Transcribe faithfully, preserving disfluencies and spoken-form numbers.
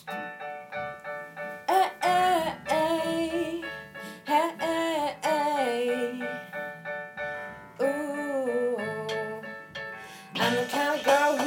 Hey, hey, hey, hey, hey. Ooh, I'm the kind of girl